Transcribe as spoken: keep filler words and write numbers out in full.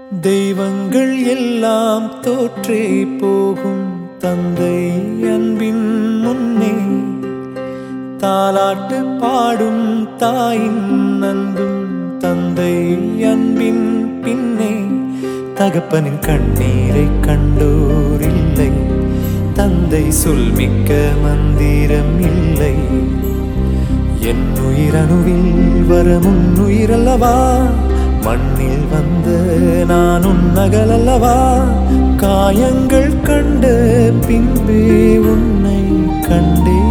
தெய்வங்கள் எல்லாம் தோற்றே போகும் தந்தை அன்பின் முன்னே தாலாட்டு பாடும் தாயின் அன்பும் தந்தை அன்பின் பின்னே தகப்பனின் கண்ணீரை கண்டோர் இல்லை தந்தை சொல்மிக்க மந்திரம் இல்லை என் உயிரணுவில் வர முன்னுயிரல்லவா மண்ணில் வந்த நான் உன்னகலல்லவா காயங்கள் கண்ட பின்பே உன்னை கண்டே